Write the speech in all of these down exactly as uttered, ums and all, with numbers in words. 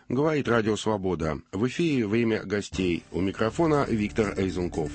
Говорит Радио Свобода. В эфире «Время гостей». У микрофона Виктор Эйзенков.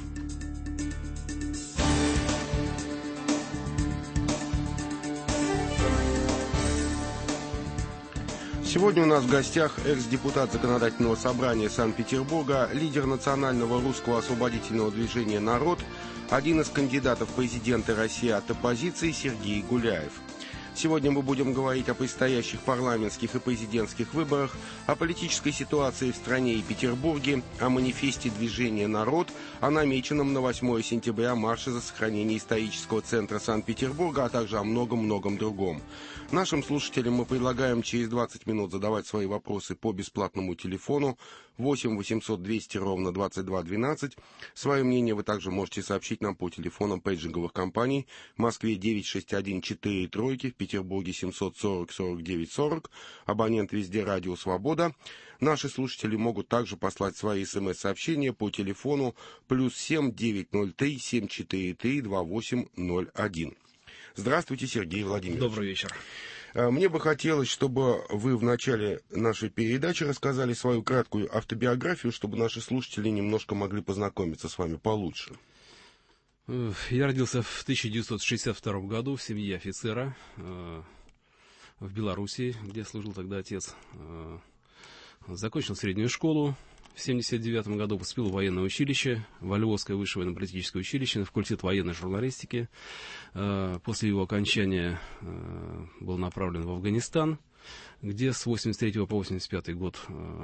Сегодня у нас в гостях экс-депутат Законодательного собрания Санкт-Петербурга, лидер национального русского освободительного движения «Народ», один из кандидатов в президенты России от оппозиции Сергей Гуляев. Сегодня мы будем говорить о предстоящих парламентских и президентских выборах, о политической ситуации в стране и Петербурге, о манифесте движения «Народ», о намеченном на восьмое сентября марше за сохранение исторического центра Санкт-Петербурга, а также о многом-многом другом. Нашим слушателям мы предлагаем через двадцать минут задавать свои вопросы по бесплатному телефону восемь восемьсот двести ровно двадцать два двенадцать. Свое мнение вы также можете сообщить нам по телефонам пейджинговых компаний в Москве девять шесть один четыре тройки, в Петербурге семьсот сорок сорок девять сорок, абонент везде Радио Свобода. Наши слушатели могут также послать свои смс-сообщения по телефону плюс семь девятьсот три семь четыре три два восемь ноль один. Здравствуйте, Сергей Владимирович. Добрый вечер. Мне бы хотелось, чтобы вы в начале нашей передачи рассказали свою краткую автобиографию, чтобы наши слушатели немножко могли познакомиться с вами получше. Я родился в тысяча девятьсот шестьдесят втором году в семье офицера в Белоруссии, где служил тогда отец. Закончил среднюю школу. В семьдесят девятом году поступил в военное училище, во Львовское высшее военно-политическое училище, на факультет военной журналистики. После его окончания был направлен в Афганистан, где с восемьдесят третьего по восемьдесят пятый год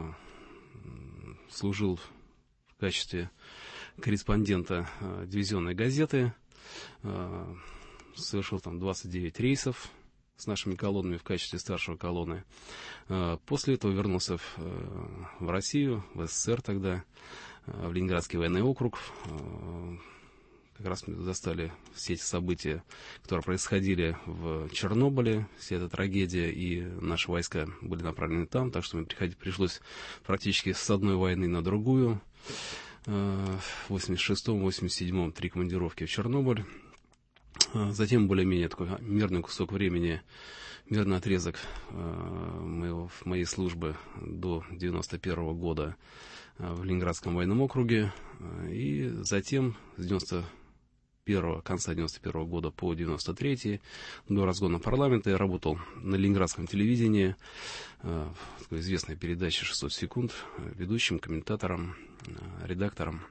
служил в качестве корреспондента дивизионной газеты. Совершил там двадцать девять рейсов с нашими колоннами в качестве старшего колонны. После этого вернулся в, в Россию, в СССР тогда, в Ленинградский военный округ. Как раз мы застали все эти события, которые происходили в Чернобыле, вся эта трагедия, и наши войска были направлены там, так что мне приходить пришлось практически с одной войны на другую. В восемьдесят шестом — восемьдесят седьмом три командировки в Чернобыль. Затем более-менее такой мирный кусок времени, мирный отрезок моего, моей службы до девяносто первого года в Ленинградском военном округе. И затем с девяносто первого, конца девяносто первого года по девяносто третий, до разгона парламента, я работал на ленинградском телевидении, в такой известной передаче шестьсот секунд, ведущим, комментатором, редактором.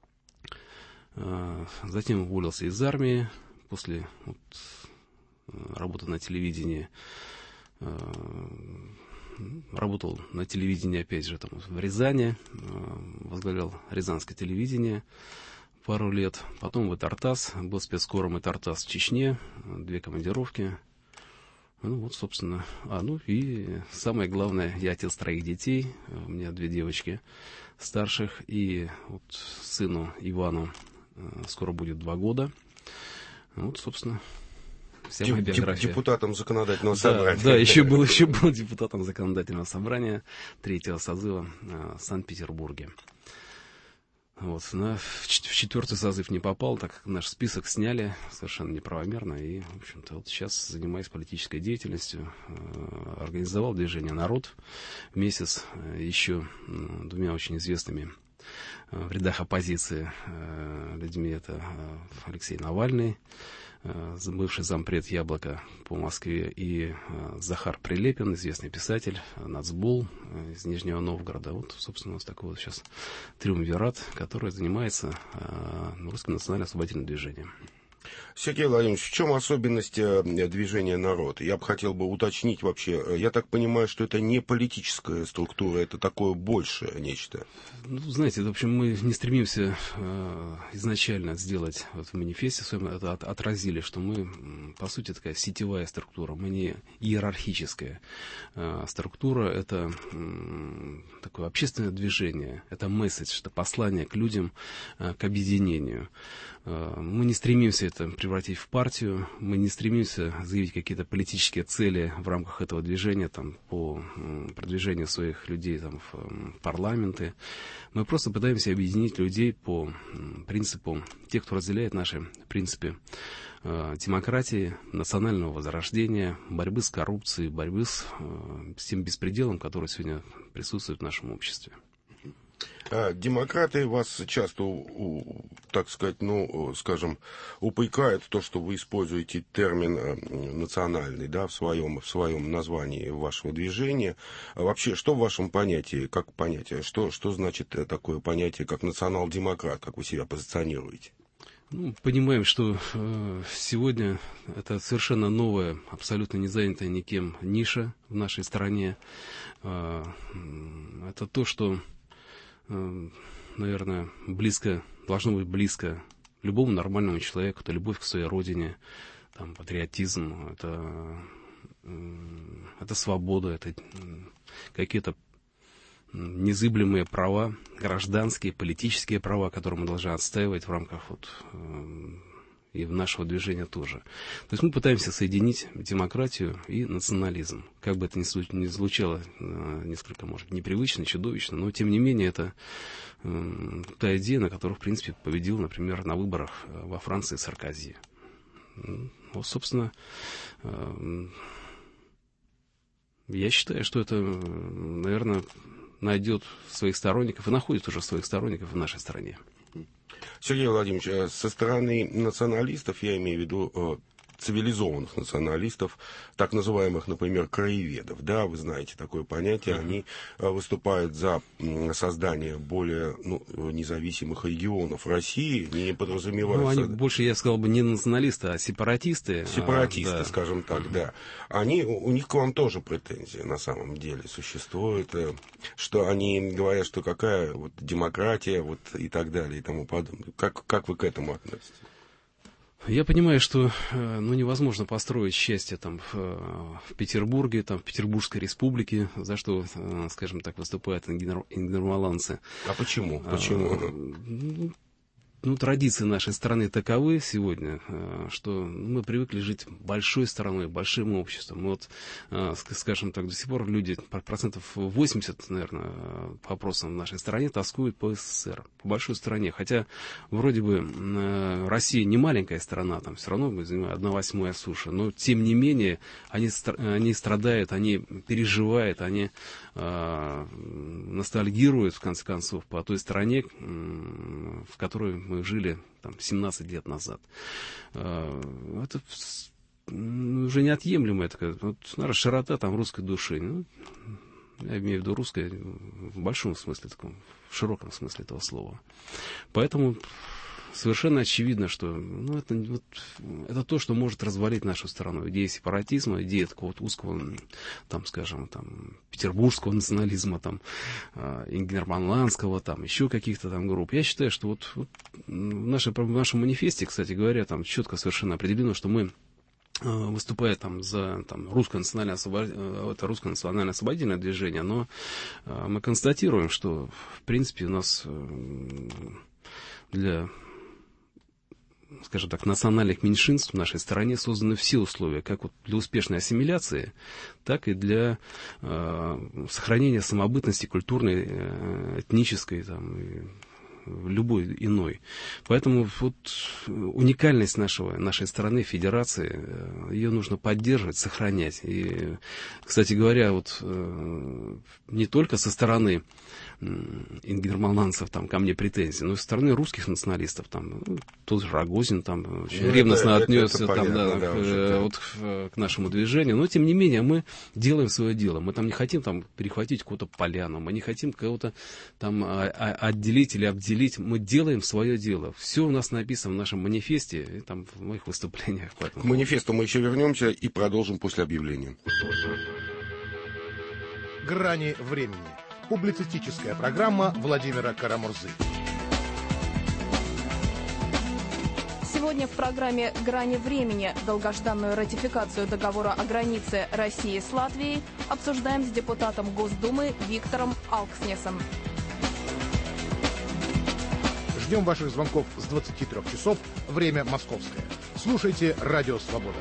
Затем уволился из армии. После вот, работы на телевидении, э, работал на телевидении, опять же, там, в Рязани, э, возглавлял Рязанское телевидение пару лет. Потом в Итартас, был спецкором Итартас в Чечне, две командировки. Ну вот, собственно, а, ну и самое главное, я отец троих детей, у меня две девочки старших, и вот сыну Ивану э, скоро будет два года. Вот, собственно, вся моя биография. Депутатом законодательного да, собрания. Да, еще был, еще был депутатом законодательного собрания третьего созыва э, в Санкт-Петербурге. Вот, на, в, в четвертый созыв не попал, так как наш список сняли совершенно неправомерно. И, в общем-то, вот сейчас занимаюсь политической деятельностью. Э, организовал движение «Народ» месяц э, еще э, двумя очень известными в рядах оппозиции людьми. Это Алексей Навальный, бывший зампред «Яблоко» по Москве, и Захар Прилепин, известный писатель, нацбол из Нижнего Новгорода. Вот, собственно, у нас такой вот сейчас триумвират, который занимается русским национально-освободительным движением. Сергей Владимирович, в чем особенность движения «Народ»? Я бы хотел бы уточнить вообще. Я так понимаю, что это не политическая структура, это такое большее нечто. Ну, знаете, в общем, мы не стремимся э, изначально сделать вот в манифесте своем, это от, отразили, что мы, по сути, такая сетевая структура, мы не иерархическая э, структура, это э, такое общественное движение, это месседж, это послание к людям, э, к объединению. Э, мы не стремимся это превратить в партию. Мы не стремимся заявить какие-то политические цели в рамках этого движения там, по продвижению своих людей там, в парламенты. Мы просто пытаемся объединить людей по принципу, тех, кто разделяет наши принципы демократии, национального возрождения, борьбы с коррупцией, борьбы с, с тем беспределом, который сегодня присутствует в нашем обществе. Демократы вас часто, так сказать, ну, скажем, упрекают в том, что вы используете термин национальный, да, в своем, в своем названии вашего движения. Вообще, что в вашем понятии, как понятие, что, что значит такое понятие, как национал-демократ, как вы себя позиционируете? Ну, понимаем, что э, сегодня это совершенно новая, абсолютно не занятая никем ниша в нашей стране. Э, это то, что, э, наверное, близко, должно быть близко любому нормальному человеку. Это любовь к своей родине, там, патриотизм, это, э, это свобода, это э, какие-то незыблемые права, гражданские, политические права, которые мы должны отстаивать в рамках вот, э, и нашего движения тоже. То есть мы пытаемся соединить демократию и национализм. Как бы это ни звучало э, несколько, может, непривычно, чудовищно, но тем не менее это э, та идея, на которую, в принципе, победил, например, на выборах во Франции Саркози. Вот, собственно, э, я считаю, что это, наверное, найдет своих сторонников и находит уже своих сторонников в нашей стране. Сергей Владимирович, со стороны националистов, я имею в виду цивилизованных националистов, так называемых, например, краеведов, да, вы знаете такое понятие, они выступают за создание более ну, независимых регионов России, не подразумевают... Ну, они больше, я сказал бы, не националисты, а сепаратисты. Сепаратисты, а, да. скажем так, да. Они, у них к вам тоже претензии на самом деле существуют, что они говорят, что какая вот демократия вот, и так далее, и тому подобное. Как, как вы к этому относитесь? Я понимаю, что ну, невозможно построить счастье там, в, в Петербурге, там, в Петербургской республике, за что, скажем так, выступают ингерманландцы. А почему? Почему? Ну, ну, традиции нашей страны таковы сегодня, что мы привыкли жить большой страной, большим обществом. Вот, скажем так, до сих пор люди, процентов восемьдесят, наверное, по опросам в нашей стране тоскуют по СССР, по большой стране. Хотя, вроде бы, Россия не маленькая страна, там все равно мы занимаем одна восьмая суши, но, тем не менее, они, они страдают, они переживают, они э, ностальгируют, в конце концов, по той стране, в которой мы жили там, семнадцать лет назад. Это уже неотъемлемая такая, вот, наверное, широта там, русской души. Ну, я имею в виду русская в большом смысле, таком, в широком смысле этого слова. Поэтому совершенно очевидно, что ну, это, вот, это то, что может развалить нашу страну. Идея сепаратизма, идея такого вот узкого, там, скажем, там, петербургского национализма, там, э, ингерманландского, там, еще каких-то там групп. Я считаю, что вот, вот в, нашей, в нашем манифесте, кстати говоря, там четко совершенно определено, что мы, выступая там за там, русское национальное освобод... это русское национальное освободительное движение, но э, мы констатируем, что, в принципе, у нас э, для, скажем так, национальных меньшинств в нашей стране созданы все условия, как вот для успешной ассимиляции, так и для э, сохранения самобытности культурной, э, этнической, там, и любой иной. Поэтому вот уникальность нашего, нашей страны, федерации, ее нужно поддерживать, сохранять. И, кстати говоря, вот не только со стороны ингерманландцев там ко мне претензии, но и со стороны русских националистов, там, ну, тот же Рогозин там очень ну, ревностно это, отнесся это, это там, понятно, да, да, к, уже, вот, к, к нашему движению. Но, тем не менее, мы делаем свое дело. Мы там не хотим там перехватить какую-то поляну, мы не хотим кого-то там отделить или обделить. Мы делаем свое дело. Все у нас написано в нашем манифесте и там в моих выступлениях. К манифесту мы еще вернемся и продолжим после объявления. «Грани времени». Публицистическая программа Владимира Карамурзы. Сегодня в программе «Грани времени» долгожданную ратификацию договора о границе России с Латвией обсуждаем с депутатом Госдумы Виктором Алкснесом. Ждем ваших звонков с двадцати трёх часов, время московское. Слушайте «Радио Свобода».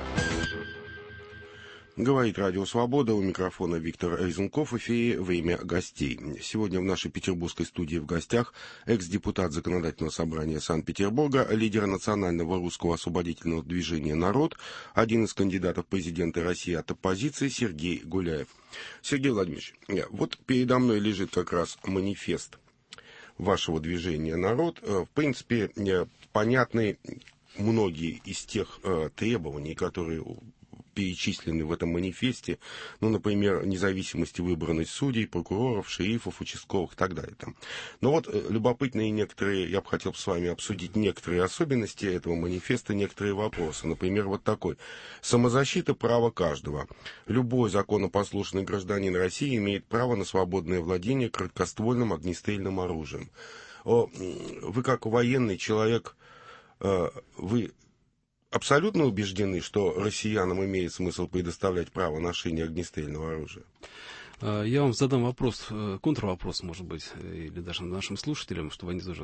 Говорит Радио Свобода, у микрофона Виктор Резунков, в эфире «Время гостей». Сегодня в нашей петербургской студии в гостях экс-депутат Законодательного собрания Санкт-Петербурга, лидер национального русского освободительного движения «Народ», один из кандидатов в президенты России от оппозиции Сергей Гуляев. Сергей Владимирович, вот передо мной лежит как раз манифест вашего движения «Народ». В принципе, понятны многие из тех требований, которые перечислены в этом манифесте, ну, например, независимости выборности судей, прокуроров, шерифов, участковых и так далее. Там. Но вот любопытные некоторые, я бы хотел с вами обсудить некоторые особенности этого манифеста, некоторые вопросы. Например, вот такой. Самозащита — право каждого. Любой законопослушный гражданин России имеет право на свободное владение короткоствольным огнестрельным оружием. О, вы как военный человек, вы абсолютно убеждены, что россиянам имеет смысл предоставлять право ношения огнестрельного оружия? Я вам задам вопрос, контрвопрос, может быть, или даже нашим слушателям, чтобы они тоже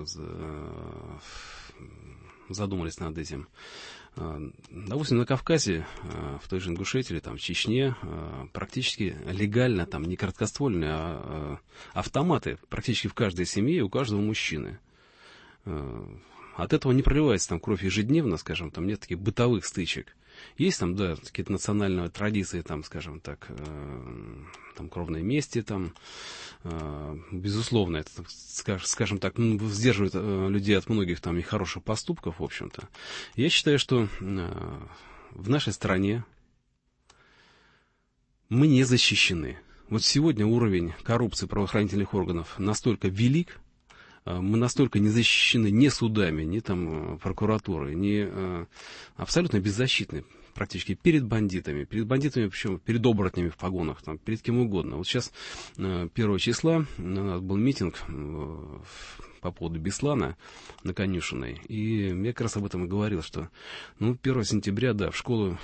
задумались над этим. Допустим, на Кавказе, в той же Ингушетии или там, в Чечне, практически легально, там не короткоствольные, а автоматы практически в каждой семье и у каждого мужчины. От этого не проливается там кровь ежедневно, скажем, там нет таких бытовых стычек. Есть там, да, какие-то национальные традиции, там, скажем так, э, там, кровной мести, там, э, безусловно, это, скажем так, ну, сдерживает э, людей от многих там нехороших поступков, в общем-то. Я считаю, что э, в нашей стране мы не защищены. Вот сегодня уровень коррупции правоохранительных органов настолько велик, мы настолько не защищены ни судами, ни там прокуратурой, ни абсолютно беззащитны практически перед бандитами, перед бандитами, причем перед оборотнями в погонах, там, перед кем угодно. Вот сейчас первого числа у нас был митинг по поводу Беслана на Конюшиной, и я как раз об этом и говорил, что ну, первого сентября, да, в школу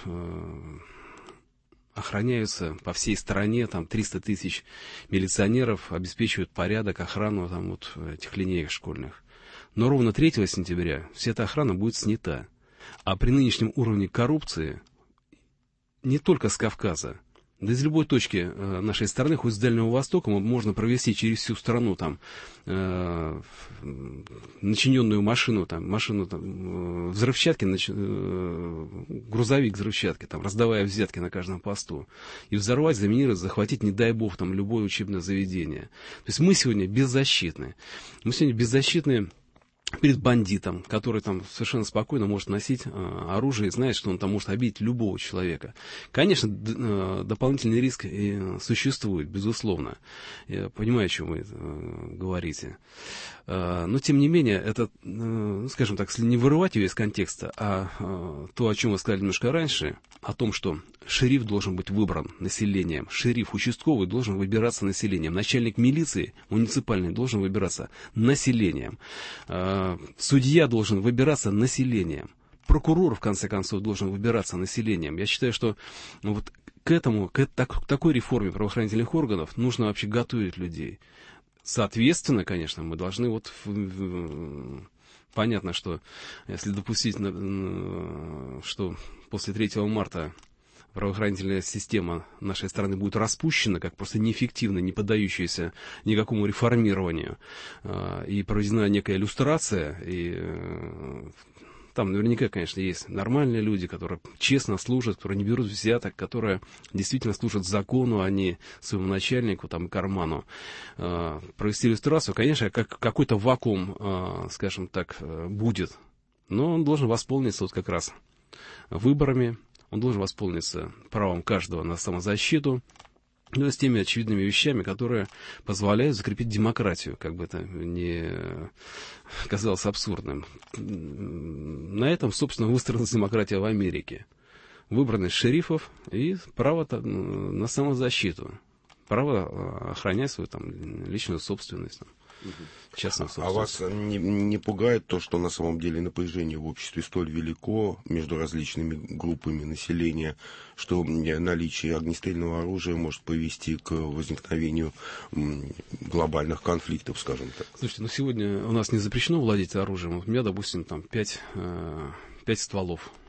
охраняются по всей стране, там триста тысяч милиционеров обеспечивают порядок, охрану там, вот, этих линеек школьных. Но ровно третьего сентября вся эта охрана будет снята. А при нынешнем уровне коррупции не только с Кавказа, да из любой точки э, нашей страны, хоть с Дальнего Востока, можно провести через всю страну там, э, начиненную машину, там, машину там, взрывчатки, нач... э, грузовик взрывчатки, там, раздавая взятки на каждом посту, и взорвать, заминировать, захватить, не дай бог, там, любое учебное заведение. То есть мы сегодня беззащитны. Мы сегодня беззащитны перед бандитом, который там совершенно спокойно может носить э, оружие и знает, что он там может обидеть любого человека. Конечно, д- э, дополнительный риск и существует, безусловно. Я понимаю, о чем вы э, говорите. Э, но, тем не менее, это, э, ну, скажем так, если не вырывать ее из контекста, а э, то, о чем вы сказали немножко раньше, о том, что шериф должен быть выбран населением, шериф участковый должен выбираться населением, начальник милиции муниципальный должен выбираться населением, э, судья должен выбираться населением, прокурор, в конце концов, должен выбираться населением. Я считаю, что ну, вот к этому, к, так, к такой реформе правоохранительных органов нужно вообще готовить людей. Соответственно, конечно, мы должны вот... В, в, понятно, что если допустить, что после третьего марта правоохранительная система нашей страны будет распущена, как просто неэффективно, не поддающаяся никакому реформированию, и проведена некая иллюстрация, и там наверняка, конечно, есть нормальные люди, которые честно служат, которые не берут взяток, которые действительно служат закону, а не своему начальнику, там, карману. Провести иллюстрацию, конечно, как какой-то вакуум, скажем так, будет, но он должен восполниться вот как раз выборами, он должен восполниться правом каждого на самозащиту, ну, с теми очевидными вещами, которые позволяют закрепить демократию, как бы это ни казалось абсурдным. На этом, собственно, выстроилась демократия в Америке. Выбранность шерифов и право на самозащиту. Право охранять свою там, личную собственность. Там, частную собственность. А вас не, не пугает то, что на самом деле напряжение в обществе столь велико между различными группами населения, что наличие огнестрельного оружия может привести к возникновению глобальных конфликтов, скажем так? Слушайте, ну сегодня у нас не запрещено владеть оружием. У меня, допустим, там пять, пять стволов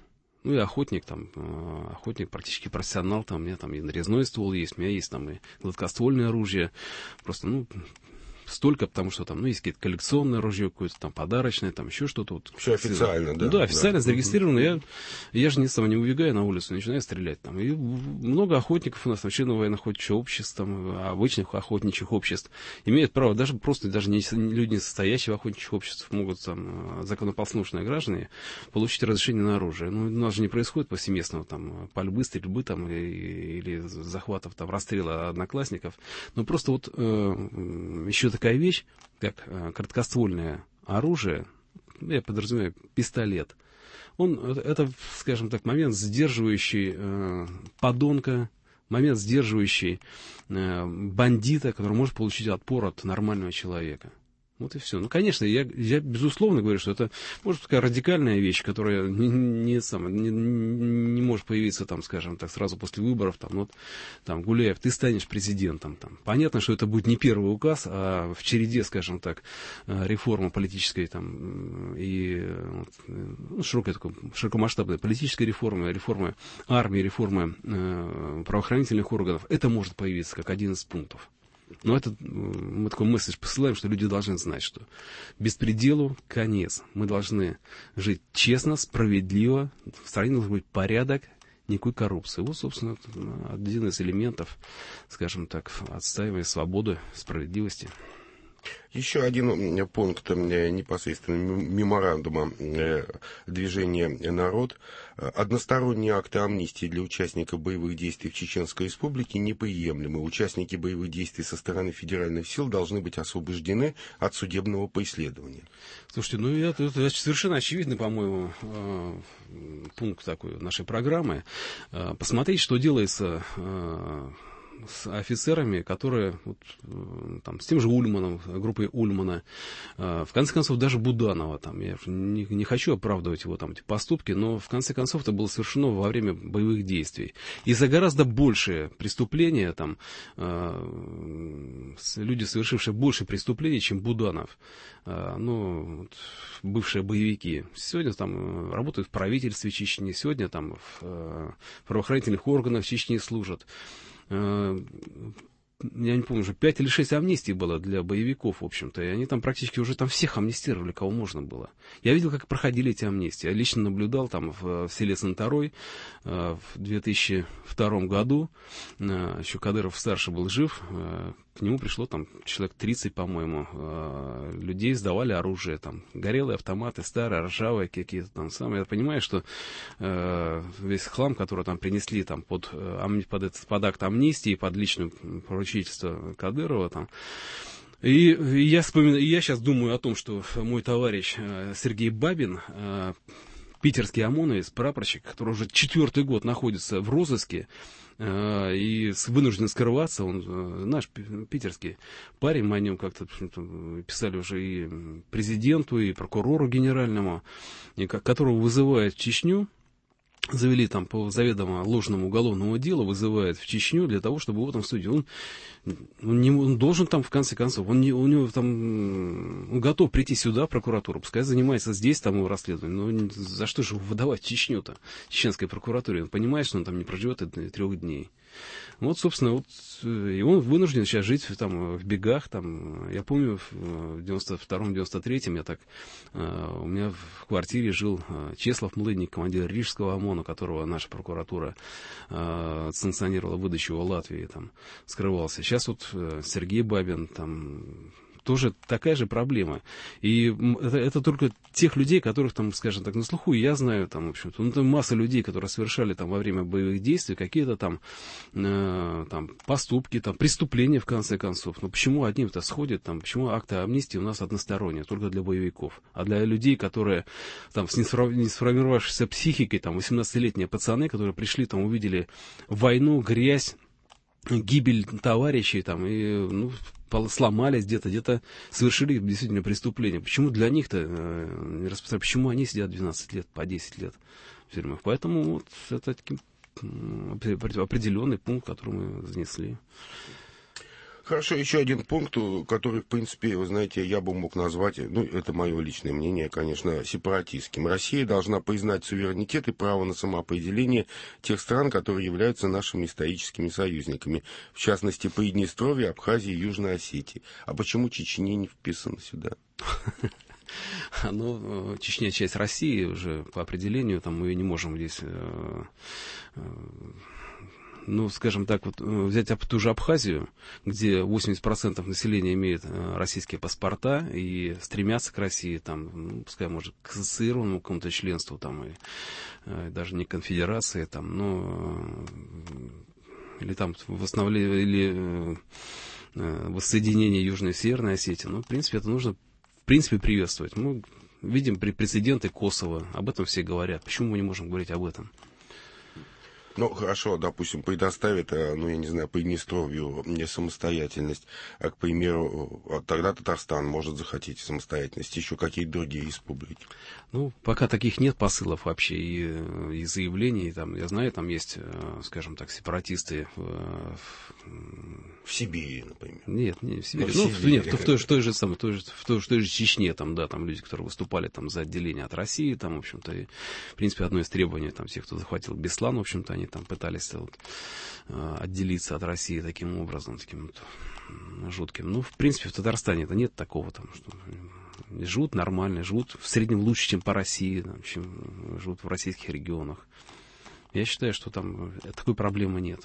Ну и охотник, там, охотник практически профессионал, там, у меня там и нарезной ствол есть, у меня есть там и гладкоствольное оружие, просто, ну, столько, потому что там, ну, есть какие-то коллекционное ружье, какое-то там подарочное, там еще что-то. Вот. Все официально, да? Ну, да, официально да. зарегистрировано. Я, я же не, сам, не убегаю на улицу, начинаю стрелять. Там. И много охотников у нас, членов военно-охотничьих обществ, там, обычных охотничьих обществ, имеют право, даже просто даже не, люди, не состоящие в охотничьих обществах, могут, там, законопослушные граждане, получить разрешение на оружие. Ну, у нас же не происходит повсеместного там, пальбы, стрельбы там, или, или захватов, там, расстрела одноклассников. Но просто вот э, еще такая вещь, как э, короткоствольное оружие, я подразумеваю, пистолет, он, это, скажем так, момент, сдерживающий э, подонка, момент, сдерживающий э, бандита, который может получить отпор от нормального человека. Вот и все. Ну, конечно, я, я безусловно говорю, что это, может, такая радикальная вещь, которая не, не, сам, не, не может появиться, там, скажем так, сразу после выборов. Там, вот, там, Гуляев, ты станешь президентом. Там. Понятно, что это будет не первый указ, а в череде, скажем так, реформы политической там, и ну, широкой, такой, широкомасштабной политической реформы, реформы армии, реформы э, правоохранительных органов. Это может появиться как один из пунктов. Но это, мы такой месседж посылаем, что люди должны знать, что беспределу конец. Мы должны жить честно, справедливо, в стране должен быть порядок, никакой коррупции. Вот, собственно, один из элементов, скажем так, отстаивания свободы, справедливости. Еще один пункт непосредственно меморандума движения «Народ». Односторонние акты амнистии для участников боевых действий в Чеченской Республике неприемлемы. Участники боевых действий со стороны федеральных сил должны быть освобождены от судебного преследования. Слушайте, ну это, это совершенно очевидный, по-моему, пункт такой нашей программы. Посмотреть, что делается с офицерами, которые вот, там, с тем же Ульманом, группой Ульмана, в конце концов, даже Буданова, там, я не, не хочу оправдывать его там, эти поступки, но в конце концов это было совершено во время боевых действий. И за гораздо большее преступление, там, э, люди, совершившие больше преступлений, чем Буданов, э, ну, вот, бывшие боевики, сегодня там работают в правительстве Чечни, сегодня там в э, правоохранительных органах Чечни служат. Я не помню, уже пять или шесть амнистий было для боевиков, в общем-то, и они там практически уже там всех амнистировали, кого можно было. Я видел, как проходили эти амнистии. Я лично наблюдал там в, в селе Санторой в две тысячи втором году, еще Кадыров-старший был жив, к нему пришло там человек тридцать, по-моему, людей, сдавали оружие, там, горелые автоматы, старые, ржавые какие-то там самые. Я понимаю, что э, весь хлам, который там принесли там, под, под, этот, под акт амнистии, под личное поручительство Кадырова, там, и, и я вспоминаю, и я сейчас думаю о том, что мой товарищ э, Сергей Бабин, э, питерский ОМОНовец, прапорщик, который уже четвертый год находится в розыске, и вынужден скрываться, он наш питерский парень, мы о нем как-то писали уже и президенту, и прокурору генеральному, и которого вызывают в Чечню, завели там по заведомо ложному уголовному делу, вызывает в Чечню для того, чтобы его там судить. Он, он, не, он должен там, в конце концов, он, не, у него там, он готов прийти сюда, в прокуратуру, пускай занимается здесь там его расследованием, но за что же его выдавать в Чечню-то, чеченской прокуратуре? Он понимает, что он там не проживет и трех дней. Вот, собственно, вот, и он вынужден сейчас жить там, в бегах. Там, я помню, в девяносто втором девяносто третьем я так, uh, у меня в квартире жил uh, Чеслав Млыдник, командир Рижского ОМОНа, которого наша прокуратура uh, санкционировала выдачу в Латвии, там, скрывался. Сейчас вот uh, Сергей Бабин, там, тоже такая же проблема. И это, это только тех людей, которых там, скажем так, на слуху я знаю, там, в общем-то, ну, там масса людей, которые совершали там во время боевых действий какие-то там, э, там поступки, там, преступления, в конце концов. Но почему одним-то сходит, там, почему акты амнистии у нас односторонние, только для боевиков? А для людей, которые там с несформировавшейся психикой, там, восемнадцатилетние пацаны, которые пришли, там, увидели войну, грязь, гибель товарищей, там, и, ну, сломались где-то, где-то совершили действительно преступление. Почему для них-то э, не распространяется? Почему они сидят двенадцать лет, по десять лет в тюрьмах? Поэтому вот это определенный пункт, который мы занесли. Хорошо, еще один пункт, который, в принципе, вы знаете, я бы мог назвать, ну, это мое личное мнение, конечно, сепаратистским. Россия должна признать суверенитет и право на самоопределение тех стран, которые являются нашими историческими союзниками, в частности, Приднестровье, Абхазии и Южной Осетии. А почему Чечня не вписана сюда? Ну, Чечня часть России уже по определению, там мы ее не можем здесь... Ну, скажем так, вот взять ту же Абхазию, где восемьдесят процентов населения имеет российские паспорта и стремятся к России, там, ну, пускай, может, к ассоциированному какому-то членству, там, и, и даже не конфедерации, там, но или там восстановление, или воссоединение Южной и Северной Осетии. Ну, в принципе, это нужно, в принципе, приветствовать. Мы видим прецеденты Косово, об этом все говорят. Почему мы не можем говорить об этом? Ну, хорошо, допустим, предоставит, ну, я не знаю, Приднестровью самостоятельность, а, к примеру, тогда Татарстан может захотеть самостоятельность, еще какие-то другие республики. Ну, пока таких нет посылов вообще и, и заявлений, там, я знаю, там есть, скажем так, сепаратисты в, в Сибири, например. Нет, не в Сибири, ну, ну, в, Сибири, нет, в, в, той, в той же самой, в той же, в той, в той же Чечне, там, да, там люди, которые выступали там за отделение от России, там, в общем-то, и, в принципе, одно из требований, там, всех, кто захватил Беслан, в общем-то, они там пытались вот, отделиться от России таким образом, таким вот жутким. Ну, в принципе, в Татарстане это нет такого там, что живут нормально, живут в среднем лучше, чем по России, там, чем живут в российских регионах. Я считаю, что там такой проблемы нет.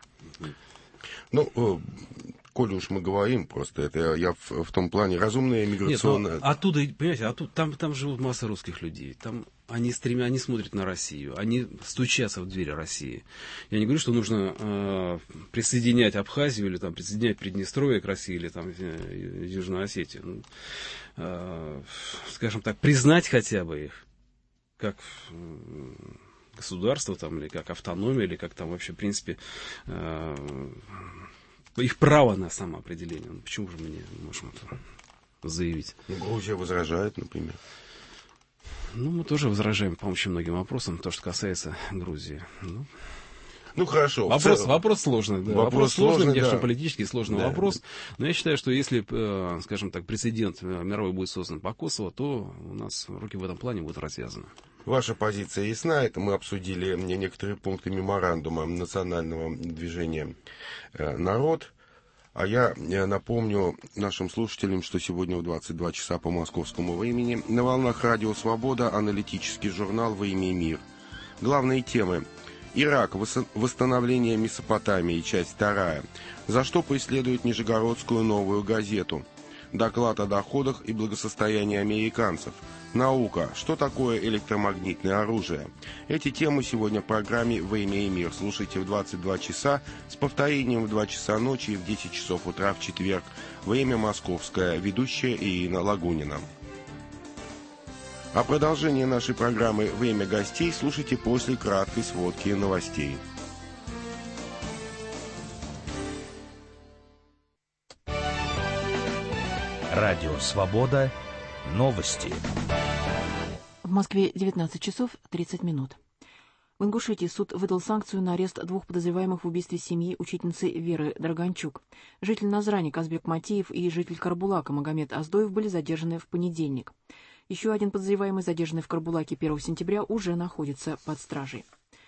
Ну, коли уж мы говорим, просто это я в, в том плане разумная миграционная... Нет, ну, оттуда, понимаете, оттуда, там, там живут масса русских людей, там они стремя, они смотрят на Россию, они стучатся в двери России. Я не говорю, что нужно э, присоединять Абхазию или там присоединять Приднестровье к России или там э, Южную Осетию. Ну, э, скажем так, признать хотя бы их как э, государство там, или как автономия, или как там вообще, в принципе, э, их право на самоопределение. Ну, почему же мы не можем это заявить? Ну, Грузия возражает, например. Ну, мы тоже возражаем по очень многим вопросам, то, что касается Грузии. Ну, ну хорошо. Вопрос, вопрос сложный. Да. Вопрос, вопрос сложный, сложный, да. политически сложный да. вопрос. Но я считаю, что если, скажем так, прецедент мировой будет создан по Косово, то у нас руки в этом плане будут развязаны. Ваша позиция ясна. Это мы обсудили некоторые пункты меморандума национального движения «Народ». А я напомню нашим слушателям, что сегодня в двадцать два часа по московскому времени на волнах Радио Свобода аналитический журнал «Во имя и мир». Главные темы. Ирак, восстановление Месопотамии, часть вторая. За что преследует Нижегородскую новую газету. Доклад о доходах и благосостоянии американцев. Наука. Что такое электромагнитное оружие? Эти темы сегодня в программе «Во имя и мир». Слушайте в двадцать два часа с повторением в два часа ночи и в десять часов утра в четверг. Время московское. Ведущая Ирина Лагунина. А продолжение нашей программы «Время гостей» слушайте после краткой сводки новостей. Радио «Свобода». Новости. В Москве девятнадцать часов тридцать минут. В Ингушетии суд выдал санкцию на арест двух подозреваемых в убийстве семьи учительницы Веры Драганчук. Житель Назрани Казбек Матеев и житель Карбулака Магомед Аздоев были задержаны в понедельник. Еще один подозреваемый, задержанный в Карбулаке первого сентября, уже находится под стражей.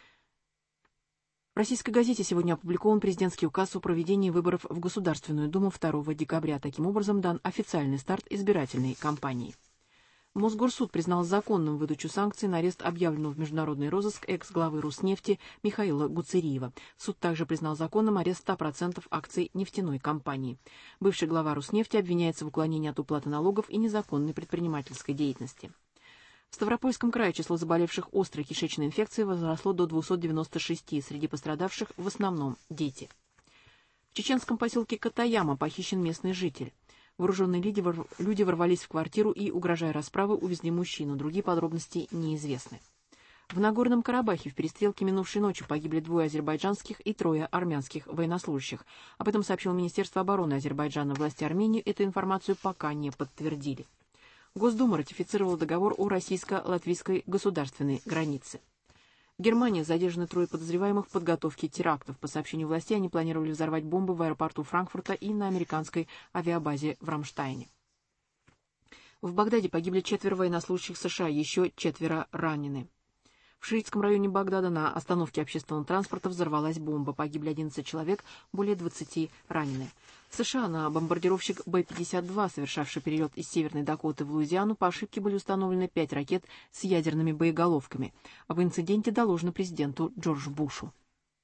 В российской газете сегодня опубликован президентский указ о проведении выборов в Государственную Думу второго декабря. Таким образом, дан официальный старт избирательной кампании. Мосгорсуд признал законным выдачу санкций на арест объявленного в международный розыск экс-главы Роснефти Михаила Гуцериева. Суд также признал законным арест ста процентов акций нефтяной компании. Бывший глава Роснефти обвиняется в уклонении от уплаты налогов и незаконной предпринимательской деятельности. В Ставропольском крае число заболевших острой кишечной инфекцией возросло до двухсот девяноста шести, среди пострадавших в основном дети. В чеченском поселке Катаяма похищен местный житель. Вооруженные люди, вор... люди ворвались в квартиру и, угрожая расправы, увезли мужчину. Другие подробности неизвестны. В Нагорном Карабахе в перестрелке минувшей ночью погибли двое азербайджанских и трое армянских военнослужащих. Об этом сообщило Министерство обороны Азербайджана. Власти Армении эту информацию пока не подтвердили. Госдума ратифицировала договор о российско-латвийской государственной границе. В Германии задержаны трое подозреваемых в подготовке терактов. По сообщению властей, они планировали взорвать бомбы в аэропорту Франкфурта и на американской авиабазе в Рамштайне. В Багдаде погибли четверо военнослужащих США, еще четверо ранены. В шиитском районе Багдада на остановке общественного транспорта взорвалась бомба. Погибли одиннадцать человек, более двадцати ранены. В США на бомбардировщик Бэ пятьдесят два, совершавший перелет из Северной Дакоты в Луизиану, по ошибке были установлены пять ракет с ядерными боеголовками. Об инциденте доложено президенту Джорджу Бушу.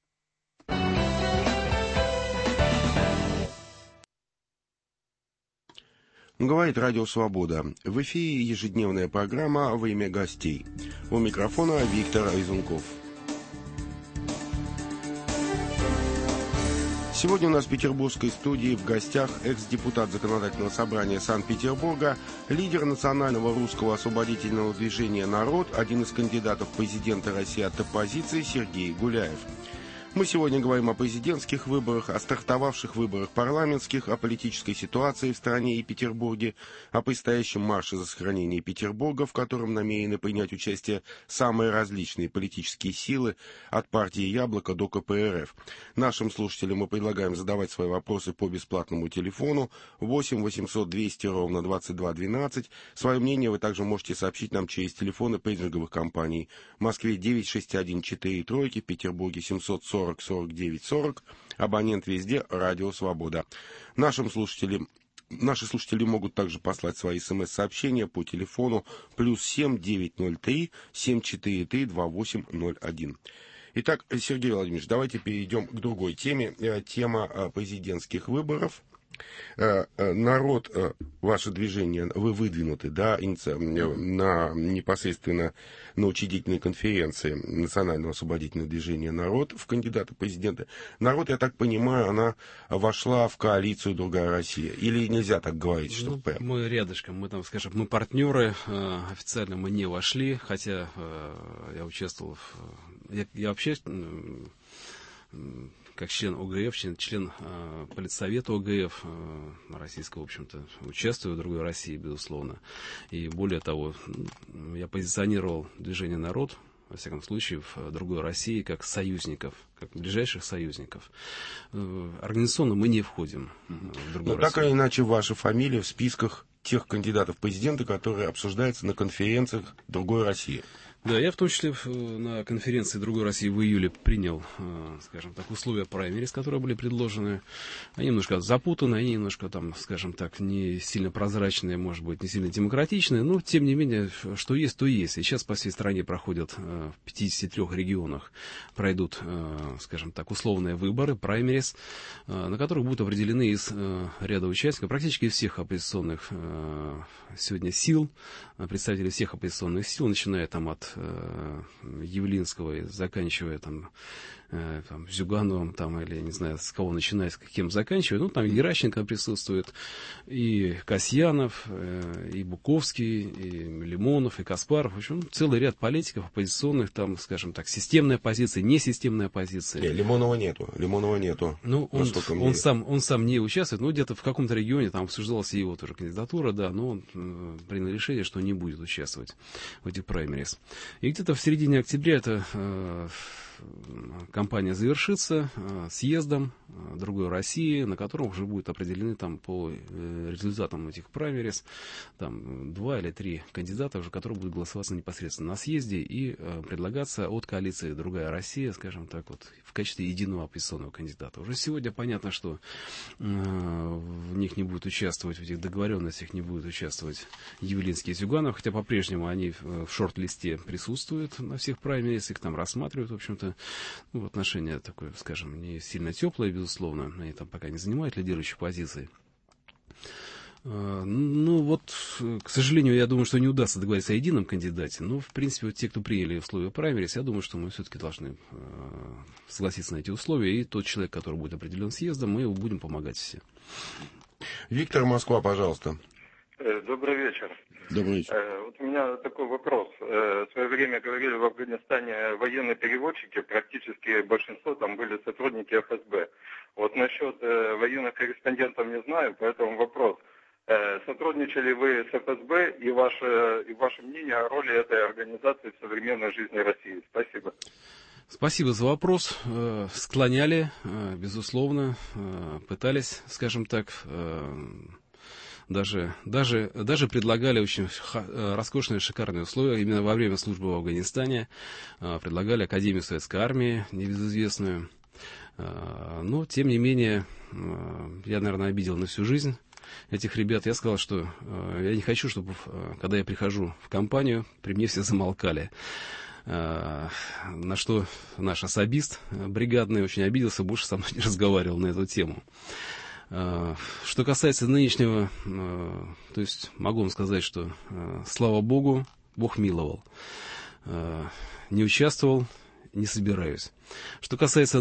Говорит Радио Свобода. В эфире ежедневная программа «Во имя гостей». У микрофона Виктор Изунков. Сегодня у нас в петербургской студии в гостях экс-депутат Законодательного собрания Санкт-Петербурга, лидер национального русского освободительного движения «Народ», один из кандидатов в президенты России от оппозиции Сергей Гуляев. Мы сегодня говорим о президентских выборах, о стартовавших выборах парламентских, о политической ситуации в стране и Петербурге, о предстоящем марше за сохранение Петербурга, в котором намерены принять участие самые различные политические силы, от партии «Яблоко» до ка пэ эр эф. Нашим слушателям мы предлагаем задавать свои вопросы по бесплатному телефону восемь восемьсот двести ровно двадцать два двенадцать. Свое мнение вы также можете сообщить нам через телефоны пейджинговых компаний. В Москве девять шесть один четыре тройки, в Петербурге семьсот сорок сорок девять сорок, абонент везде, Радио Свобода. Нашим слушателям, наши слушатели могут также послать свои смс-сообщения по телефону плюс семь девятьсот три семьсот четыре три два восемь ноль один. Итак, Сергей Владимирович, давайте перейдем к другой теме. Тема президентских выборов. Народ, ваше движение, вы выдвинуты, да, на непосредственно на учредительной конференции Национального освободительного движения «Народ» в кандидаты президента. «Народ», я так понимаю, она вошла в коалицию «Другая Россия». Или нельзя так говорить, что ну, П? Мы рядышком, мы там, скажем, мы партнеры, официально мы не вошли, хотя я участвовал в... Я, я вообще... как член о гэ эф, член, член э, политсовета о гэ эф э, российского, в общем-то, участвую в «Другой России», безусловно. И более того, я позиционировал движение «Народ», во всяком случае, в «Другой России», как союзников, как ближайших союзников. Э, организационно мы не входим в «Другую Но Россию». так или иначе, ваша фамилия в списках тех кандидатов в президенты, которые обсуждаются на конференциях «Другой России». Да, я в том числе на конференции «Другой России» в июле принял, скажем так, условия праймерис, которые были предложены. Они немножко запутаны, они немножко там, скажем так, не сильно прозрачные, может быть, не сильно демократичные, но, тем не менее, что есть, то есть. И сейчас по всей стране проходят в пятидесяти трёх регионах, пройдут, скажем так, условные выборы, праймерис, на которых будут определены из ряда участников, практически из всех оппозиционных сегодня сил, представители всех оппозиционных сил, начиная там от Явлинского, заканчивая там, э, там Зюгановым, там, или, не знаю, с кого начиная, с кем заканчивая. Ну, там и Геращенко присутствует, и Касьянов, э, и Буковский, и Лимонов, и Каспаров. В общем, целый ряд политиков оппозиционных, там, скажем так, системная оппозиция, несистемная оппозиция. Нет, Лимонова нету, Лимонова нету. Ну, он, он, сам, он сам не участвует, но где-то в каком-то регионе там обсуждалась его тоже кандидатура, да, но он э, принял решение, что не будет участвовать в этих праймерис. И где-то в середине октября эта э, кампания завершится э, съездом э, «Другой России», на котором уже будут определены там, по э, результатам этих праймерис там, два или три кандидата, уже, которые будут голосоваться непосредственно на съезде и э, предлагаться от коалиции «Другая Россия», скажем так, вот, в качестве единого оппозиционного кандидата. Уже сегодня понятно, что э, в них не будет участвовать, в этих договоренностях не будет участвовать Явлинский и Зюганов, хотя по-прежнему они в шорт-листе присутствуют на всех праймерис, их там рассматривают, в общем-то, ну, отношения такое, скажем, не сильно теплое, безусловно, они там пока не занимают лидирующих позиций. Ну вот, к сожалению, я думаю, что не удастся договориться о едином кандидате, но, в принципе, вот те, кто приняли условия праймерис, я думаю, что мы все-таки должны согласиться на эти условия, и тот человек, который будет определен съездом, мы его будем помогать все. Виктор, Москва, пожалуйста. Добрый вечер. Добрый вечер. Вот у меня такой вопрос. В свое время говорили, в Афганистане военные переводчики, практически большинство там были сотрудники эф эс бэ. Вот насчет военных корреспондентов не знаю, поэтому вопрос. Сотрудничали вы с эф эс бэ и ваше, и ваше мнение о роли этой организации в современной жизни России? Спасибо. Спасибо за вопрос. Склоняли, безусловно, пытались, скажем так, даже, даже, даже предлагали очень роскошные, шикарные условия именно во время службы в Афганистане. Предлагали Академию Советской Армии, небезызвестную. Но, тем не менее, я, наверное, обидел на всю жизнь этих ребят. Я сказал, что я не хочу, чтобы, когда я прихожу в компанию, при мне все замолкали. На что наш особист бригадный очень обиделся, больше со мной не разговаривал на эту тему. Что касается нынешнего, то есть могу вам сказать, что слава Богу, Бог миловал. Не участвовал, не собираюсь. Что касается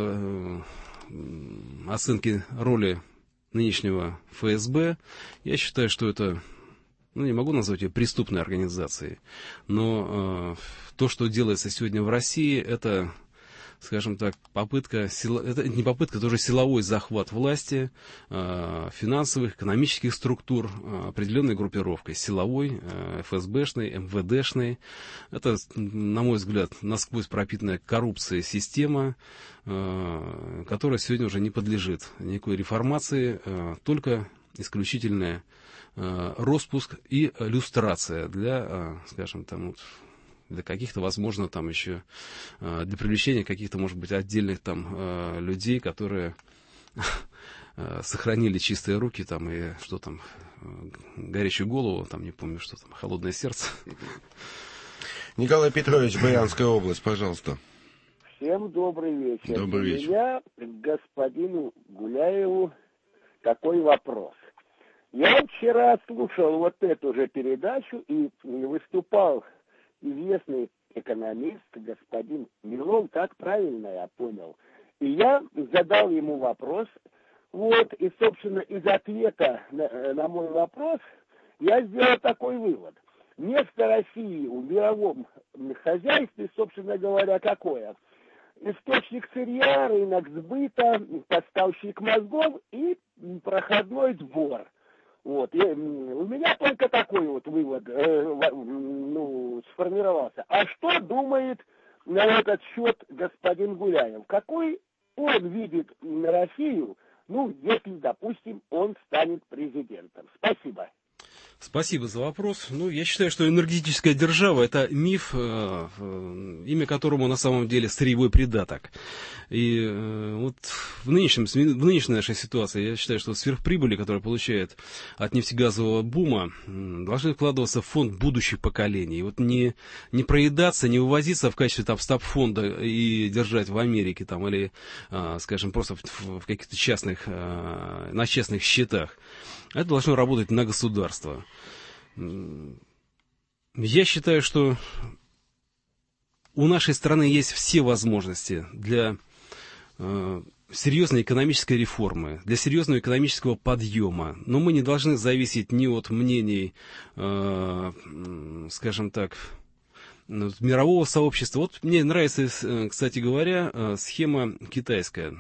оценки роли нынешнего эф эс бэ, я считаю, что это, ну, не могу назвать ее преступной организацией, но э, то, что делается сегодня в России, это, скажем так, попытка, сила, это не попытка, это уже силовой захват власти, э, финансовых, экономических структур э, определенной группировкой, силовой, э, эф эс бэшной, эм вэ дэшной. Это, на мой взгляд, насквозь пропитанная коррупцией система, э, которая сегодня уже не подлежит никакой реформации, э, только исключительная э, распуск и люстрация для, э, скажем, там, вот, для каких-то, возможно, там еще, э, для привлечения каких-то, может быть, отдельных там э, людей, которые э, сохранили чистые руки, там, и что там, э, горячую голову, там, не помню, что там, холодное сердце. Николай Петрович, Брянская область, пожалуйста. Всем добрый вечер. Добрый вечер. У меня к господину Гуляеву такой вопрос. Я вчера слушал вот эту же передачу, и выступал известный экономист, господин Милов, так правильно я понял. И я задал ему вопрос, вот, и, собственно, из ответа на, на мой вопрос я сделал такой вывод. Место России в мировом хозяйстве, собственно говоря, какое? Источник сырья, рынок сбыта, поставщик мозгов и проходной двор. Вот. И, у меня только такой вот вывод э, ну, сформировался. А что думает на этот счет господин Гуляев? Какой он видит Россию, ну, если, допустим, он станет президентом? Спасибо. Спасибо за вопрос. Ну, я считаю, что энергетическая держава – это миф, э, э, имя которому на самом деле сырьевой придаток. И э, вот в, нынешнем, в нынешней нашей ситуации я считаю, что сверхприбыли, которые получают от нефтегазового бума, э, должны вкладываться в фонд будущих поколений. И вот не, не проедаться, не вывозиться в качестве там стабфонда и держать в Америке там, или, э, скажем, просто в, в каких-то частных, э, на частных счетах. Это должно работать на государство. Я считаю, что у нашей страны есть все возможности для э, серьезной экономической реформы, для серьезного экономического подъема. Но мы не должны зависеть ни от мнений, э, скажем так, мирового сообщества. Вот мне нравится, кстати говоря, схема китайская.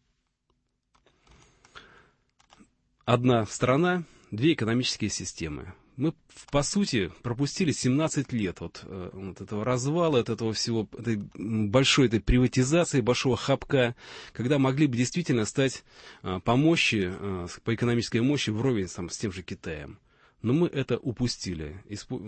Одна страна, две экономические системы. Мы, по сути, пропустили семнадцать лет от, от этого развала, от этого всего, этой большой этой приватизации, большого хапка, когда могли бы действительно стать по мощи, по экономической мощи вровень там, с тем же Китаем. Но мы это упустили.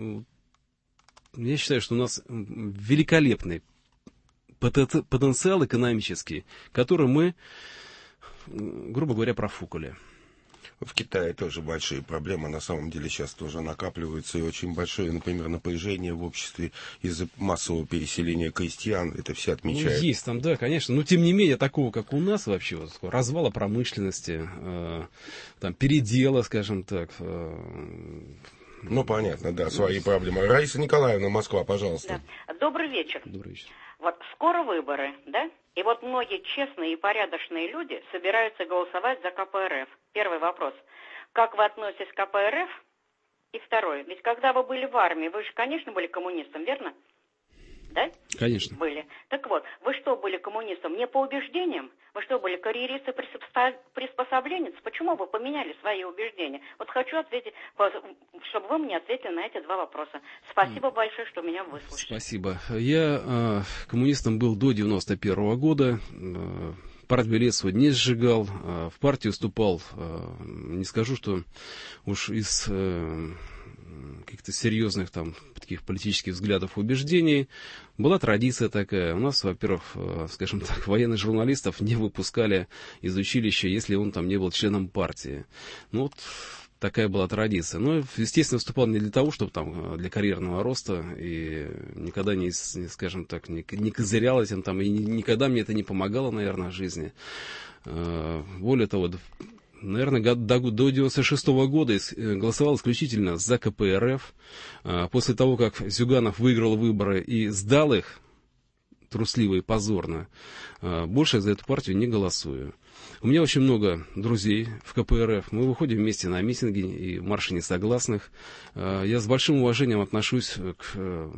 Я считаю, что у нас великолепный потенциал экономический, который мы, грубо говоря, профукали. В Китае тоже большие проблемы, на самом деле сейчас тоже накапливаются, и очень большое, например, напряжение в обществе из-за массового переселения крестьян, это все отмечают. Ну, есть там, да, конечно, но тем не менее такого, как у нас вообще, вот, развала промышленности, э, там, передела, скажем так. Э, ну, понятно, да, свои проблемы. Раиса Николаевна, Москва, пожалуйста. Да. Добрый вечер. Добрый вечер. Вот скоро выборы, да? И вот многие честные и порядочные люди собираются голосовать за ка пэ эр эф. Первый вопрос. Как вы относитесь к ка пэ эр эф? И второй. Ведь когда вы были в армии, вы же, конечно, были коммунистом, верно? да? Конечно. Были. Так вот, вы что, были коммунистом не по убеждениям? Вы что, были карьерист и приспособленец? Почему вы поменяли свои убеждения? Вот хочу ответить, чтобы вы мне ответили на эти два вопроса. Спасибо большое, что меня выслушали. Спасибо. Я э, коммунистом был до девяносто первого года. Э, партбилет свой не сжигал. Э, в партию вступал, э, не скажу, что уж из... Э, каких-то серьезных там таких политических взглядов, убеждений. Была традиция такая. У нас, во-первых, скажем так, военных журналистов не выпускали из училища, если он там не был членом партии. Ну вот такая была традиция. Но, естественно, выступал не для того, чтобы там для карьерного роста, и никогда не, скажем так, не, не козырял этим там, и никогда мне это не помогало, наверное, в жизни. Более того, наверное, до, до девяносто шестого года голосовал исключительно за ка пэ эр эф. После того, как Зюганов выиграл выборы и сдал их, трусливо и позорно, больше за эту партию не голосую. У меня очень много друзей в ка пэ эр эф. Мы выходим вместе на митинги и марши несогласных. Я с большим уважением отношусь к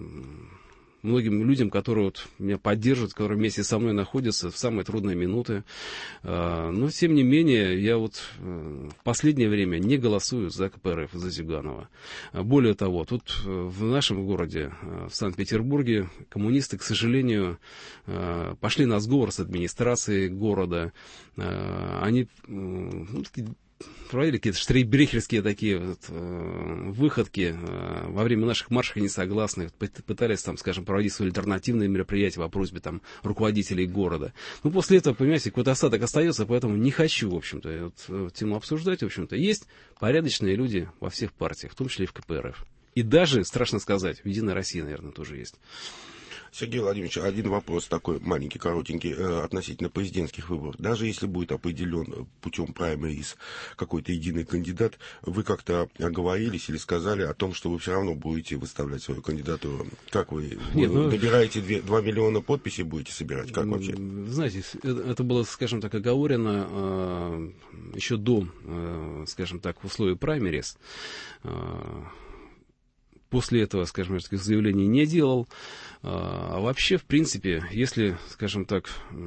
многим людям, которые вот меня поддерживают, которые вместе со мной находятся в самые трудные минуты. Но, тем не менее, я вот в последнее время не голосую за ка пэ эр эф, за Зюганова. Более того, тут в нашем городе, в Санкт-Петербурге, коммунисты, к сожалению, пошли на сговор с администрацией города. Они... Ну, проводили какие-то штрейхбрехерские такие вот, э, выходки э, во время наших маршей несогласных, пытались там, скажем, проводить свои альтернативные мероприятия по просьбе там руководителей города. Ну, после этого, понимаете, какой-то осадок остается, поэтому не хочу, в общем-то, вот, тему обсуждать, в общем-то. Есть порядочные люди во всех партиях, в том числе и в ка пэ эр эф. И даже, страшно сказать, в Единой России, наверное, тоже есть. Сергей Владимирович, один вопрос такой маленький, коротенький, э, относительно президентских выборов. Даже если будет определен путем праймериз какой-то единый кандидат, вы как-то оговорились или сказали о том, что вы все равно будете выставлять свою кандидатуру? Как вы? Нет, вы ну, набираете два миллиона подписей, будете собирать? Как вообще? Знаете, это было, скажем так, оговорено э, еще до, э, скажем так, условий праймериз. Э, После этого, скажем так, заявлений не делал. А вообще, в принципе, если, скажем так,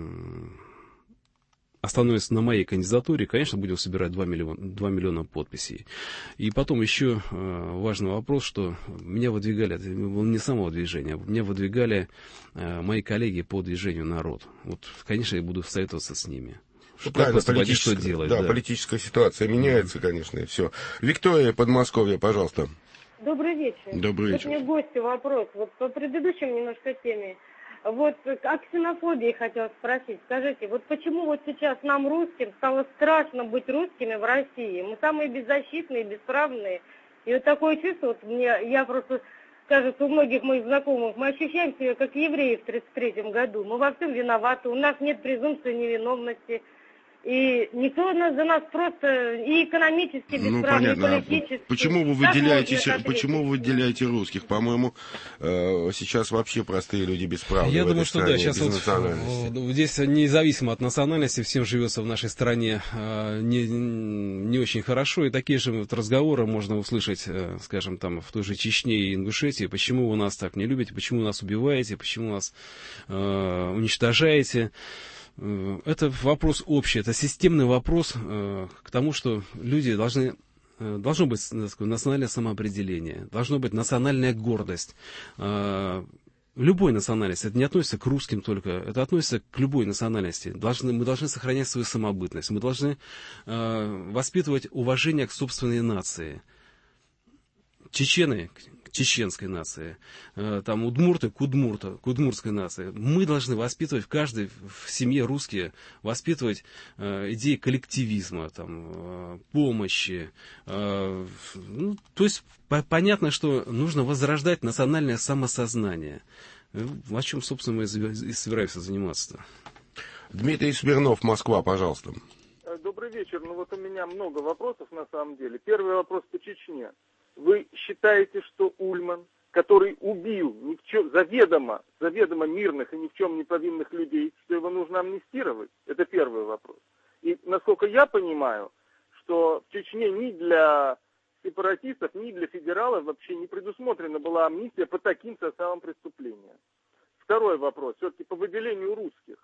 остановится на моей кандидатуре, конечно, будем собирать два миллиона, два миллиона подписей. И потом еще важный вопрос, что меня выдвигали, это не самого движения, меня выдвигали мои коллеги по движению «Народ». Вот, конечно, я буду советоваться с ними. Что правильно, политическая, что делать, да, да. Политическая ситуация меняется, конечно, и все. Виктория, Подмосковье, пожалуйста. Добрый вечер. Добрый вечер. Вот мне гости вопрос. Вот по предыдущим немножко теме. Вот о ксенофобии хотела спросить. Скажите, вот почему вот сейчас нам, русским, стало страшно быть русскими в России? Мы самые беззащитные, бесправные. И вот такое чувство, вот мне, я просто, кажется, у многих моих знакомых, мы ощущаем себя как евреи в тридцать третьем году. Мы во всем виноваты, у нас нет презумпции невиновности. И никто за нас просто и экономически бесправный, ну, и политически. Почему вы выделяете, почему вы выделяете русских? По-моему, э, сейчас вообще простые люди бесправные. Я думаю, что да, сейчас вот, здесь независимо от национальности всем живется в нашей стране э, не, не очень хорошо. И такие же вот разговоры можно услышать, э, скажем, там в той же Чечне и Ингушетии. Почему вы нас так не любите, почему вы нас убиваете, почему нас э, уничтожаете. Это вопрос общий, это системный вопрос э, к тому, что люди должны, э, должно быть национальное самоопределение, должна быть национальная гордость. Э, любой национальности, это не относится к русским только, это относится к любой национальности. Должны, мы должны сохранять свою самобытность, мы должны э, воспитывать уважение к собственной нации. Чечены к чеченской нации, там удмурты к, удмурта, к удмуртской нации. Мы должны воспитывать в каждой в семье русские, воспитывать э, идеи коллективизма, там, э, помощи. Э, ну, то есть по- понятно, что нужно возрождать национальное самосознание. О чем, собственно, мы и собираемся заниматься-то. Дмитрий Смирнов, Москва, пожалуйста. Добрый вечер. Ну вот у меня много вопросов на самом деле. Первый вопрос по Чечне. Вы считаете, что Ульман, который убил ни в чем, заведомо, заведомо мирных и ни в чем не повинных людей, что его нужно амнистировать? Это первый вопрос. И насколько я понимаю, что в Чечне ни для сепаратистов, ни для федералов вообще не предусмотрена была амнистия по таким составам преступления. Второй вопрос, все-таки по выделению русских.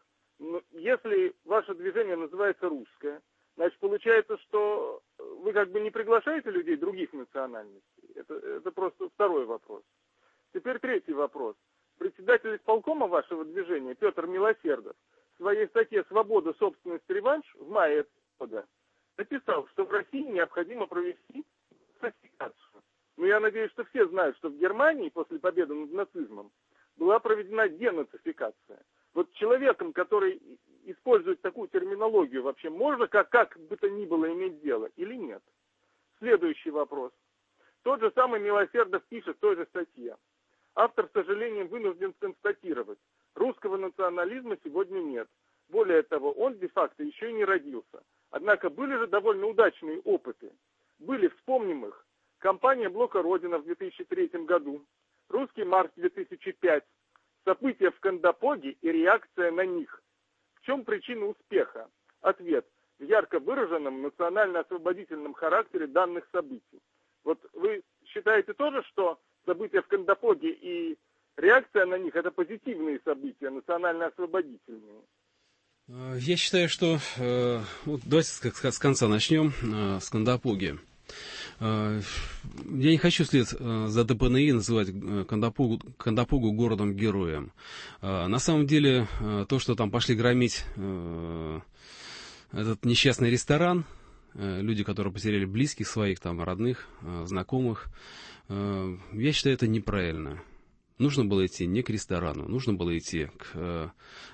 Если ваше движение называется русское, значит, получается, что вы как бы не приглашаете людей других национальностей. Это, это просто второй вопрос. Теперь третий вопрос. Председатель исполкома вашего движения Петр Милосердов в своей статье «Свобода, собственность, реванш» в мае этого года написал, что в России необходимо провести нацификацию. Но я надеюсь, что все знают, что в Германии после победы над нацизмом была проведена денацификация. Вот человеком, который использует такую терминологию, вообще можно как, как бы то ни было иметь дело или нет? Следующий вопрос. Тот же самый Милосердов пишет в той же статье. Автор, с сожалением, вынужден констатировать, русского национализма сегодня нет. Более того, он де-факто еще и не родился. Однако были же довольно удачные опыты. Были, вспомним их, кампания Блока Родина в две тысячи третьем году, Русский марш две тысячи пятый, события в Кандапоге и реакция на них. В чем причина успеха? Ответ. В ярко выраженном национально-освободительном характере данных событий. Вот вы считаете тоже, что события в Кандапоге и реакция на них — это позитивные события, национально-освободительные? Я считаю, что... Э, вот давайте с, с конца начнем, э, с Кандапоги. Э, я не хочу вслед э, за ДПНИ называть Кандапогу, Кандапогу городом-героем. Э, на самом деле, э, то, что там пошли громить э, этот несчастный ресторан, э, люди, которые потеряли близких своих, там, родных, э, знакомых, э, я считаю, это неправильно. Нужно было идти не к ресторану, нужно было идти к, э,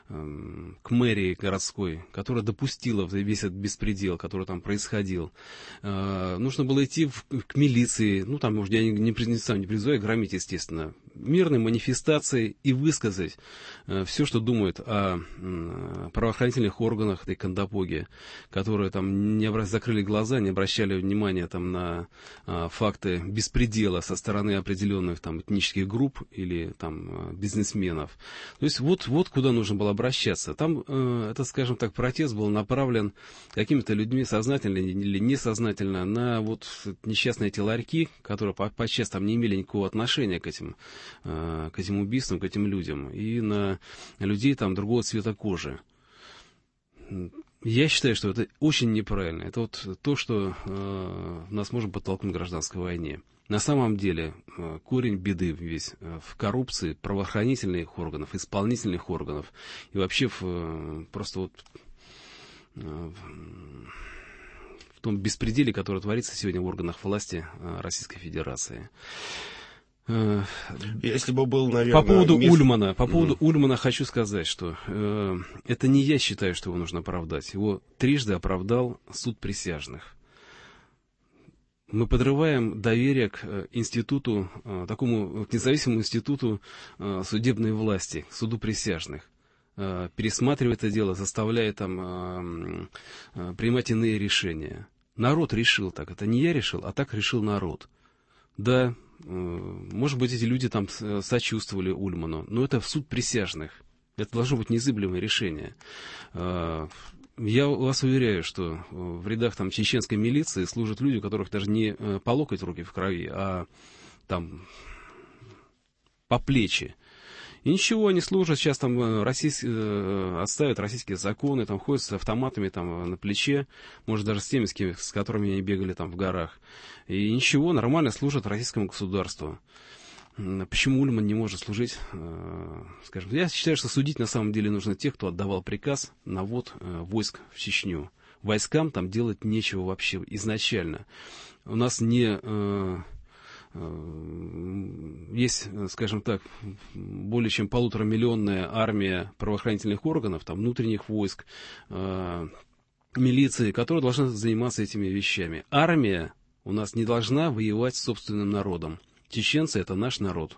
э, к мэрии городской, которая допустила весь этот беспредел, который там происходил. Э, нужно было идти в, к милиции, ну там, может, я не, не, сам не призываю громить, естественно, мирной манифестацией и высказать э, все, что думают о э, правоохранительных органах этой Кандапоги, которые там не обра- закрыли глаза, не обращали внимания там на э, факты беспредела со стороны определенных там этнических групп или там бизнесменов. То есть вот, вот куда нужно было обращаться. Там, э, это, скажем так, протест был направлен какими-то людьми сознательно или несознательно на вот несчастные эти ларьки, которые подчас там не имели никакого отношения к этим, э, к этим убийствам, к этим людям, и на людей там другого цвета кожи. Я считаю, что это очень неправильно. Это вот то, что э, нас может подтолкнуть к гражданской войне. На самом деле корень беды весь в коррупции правоохранительных органов, исполнительных органов и вообще в, просто вот в том беспределе, который творится сегодня в органах власти Российской Федерации. Если бы был, наверное, по поводу мест... Ульмана, по поводу mm. Ульмана хочу сказать, что э, это не я считаю, что его нужно оправдать. Его трижды оправдал суд присяжных. Мы подрываем доверие к институту, такому к независимому институту судебной власти, к суду присяжных. Пересматривает это дело, заставляет там принимать иные решения. Народ решил так. Это не я решил, а так решил народ. Да, может быть, эти люди там сочувствовали Ульману, но это в суд присяжных. Это должно быть незыблемое решение. Я вас уверяю, что в рядах там чеченской милиции служат люди, у которых даже не по локоть руки в крови, а там по плечи. И ничего, они служат, сейчас там российские, отставят российские законы, там ходят с автоматами там на плече, может даже с теми, с, кем, с которыми они бегали там в горах. И ничего, нормально служат российскому государству. Почему Ульман не может служить, э, скажем, я считаю, что судить на самом деле нужно тех, кто отдавал приказ на ввод э, войск в Чечню. Войскам там делать нечего вообще изначально. У нас не э, э, есть, скажем так, более чем полуторамиллионная армия правоохранительных органов, там внутренних войск, э, милиции, которая должна заниматься этими вещами. Армия у нас не должна воевать с собственным народом. Чеченцы — это наш народ.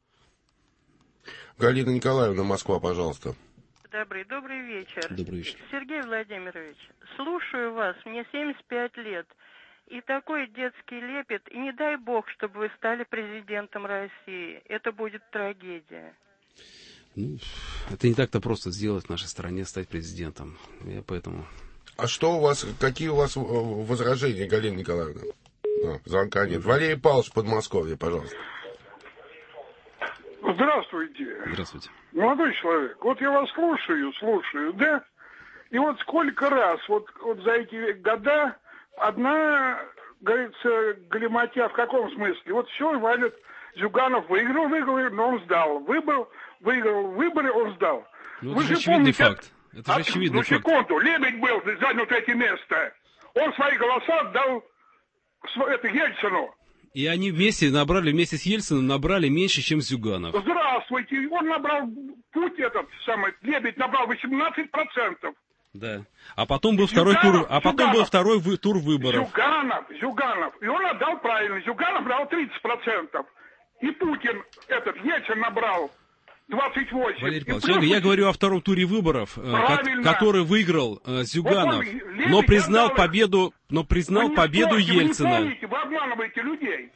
Галина Николаевна, Москва, пожалуйста. Добрый, добрый вечер. Добрый вечер. Сергей Владимирович, слушаю вас, мне семьдесят пять лет. И такой детский лепет, и не дай бог, чтобы вы стали президентом России. Это будет трагедия. Ну, это не так-то просто сделать в нашей стране, стать президентом. Я поэтому... А что у вас, какие у вас возражения, Галина Николаевна? А, звонка нет. Валерий Павлович, Подмосковье, пожалуйста. Здравствуйте. Здравствуйте. Молодой человек, вот я вас слушаю, слушаю, да? И вот сколько раз, вот, вот за эти года одна, говорится, галиматья, в каком смысле? Вот все валят, Зюганов выиграл, выиграл, но он сдал. Выбрал, выиграл выборы, он сдал. Ну, Вы это же же очевидный помните, факт. Это же а, очевидный ну, факт. секунду, Лебедь был, занял третье место. Он свои голоса отдал это, Ельцину. И они вместе набрали, вместе с Ельциным набрали меньше, чем Зюганов. Здравствуйте. Он набрал, путь этот самый, Лебедь набрал восемнадцать процентов. Да. А потом был второй Зюганов, тур, а потом Зюганов, был второй вы, тур выборов. Зюганов, Зюганов. И он отдал правильно. Зюганов брал тридцать процентов. И Путин, этот, Ельцин набрал двадцать восемь. Валерий процентов. Павлович, плюс... я говорю о втором туре выборов, Правильно. который выиграл э, Зюганов, вот он, но признал отдал... победу, но признал вы победу помните, Ельцина. Вы не помните, вы обманываете людей.